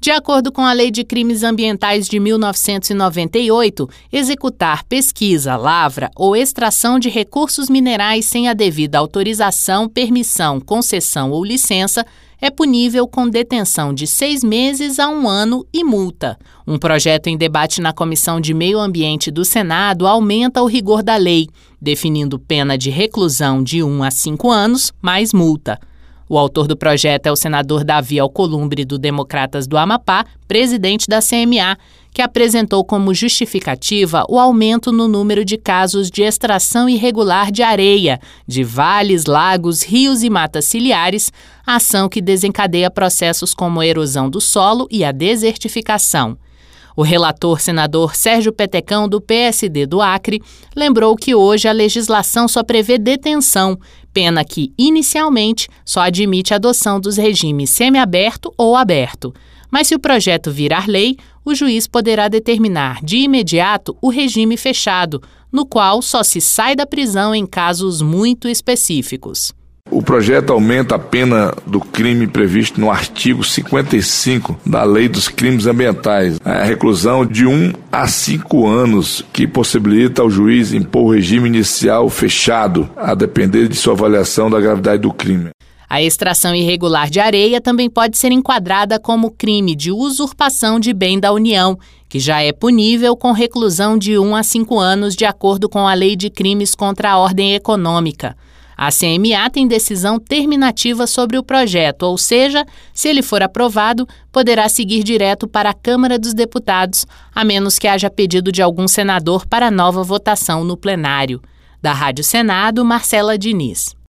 De acordo com a Lei de Crimes Ambientais de 1998, executar pesquisa, lavra ou extração de recursos minerais sem a devida autorização, permissão, concessão ou licença é punível com detenção de 6 meses a 1 ano e multa. Um projeto em debate na Comissão de Meio Ambiente do Senado aumenta o rigor da lei, definindo pena de reclusão de 1 a 5 anos, mais multa. O autor do projeto é o senador Davi Alcolumbre, do Democratas do Amapá, presidente da CMA, que apresentou como justificativa o aumento no número de casos de extração irregular de areia, de vales, lagos, rios e matas ciliares, ação que desencadeia processos como a erosão do solo e a desertificação. O relator senador Sérgio Petecão, do PSD do Acre, lembrou que hoje a legislação só prevê detenção, pena que, inicialmente, só admite a adoção dos regimes semiaberto ou aberto. Mas se o projeto virar lei, o juiz poderá determinar de imediato o regime fechado, no qual só se sai da prisão em casos muito específicos. O projeto aumenta a pena do crime previsto no artigo 55 da Lei dos Crimes Ambientais, a reclusão de 1 a 5 anos, que possibilita ao juiz impor o regime inicial fechado, a depender de sua avaliação da gravidade do crime. A extração irregular de areia também pode ser enquadrada como crime de usurpação de bem da União, que já é punível com reclusão de 1 a 5 anos, de acordo com a Lei de Crimes contra a Ordem Econômica. A CMA tem decisão terminativa sobre o projeto, ou seja, se ele for aprovado, poderá seguir direto para a Câmara dos Deputados, a menos que haja pedido de algum senador para nova votação no plenário. Da Rádio Senado, Marcela Diniz.